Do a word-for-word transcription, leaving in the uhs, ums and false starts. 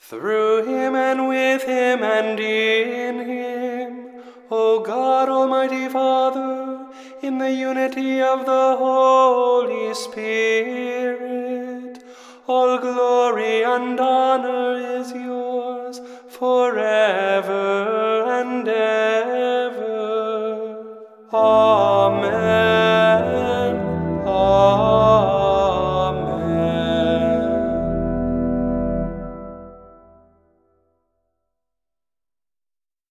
through him and with him and in him, O God, Almighty Father, in the unity of the Holy Spirit, all glory and honor is yours forever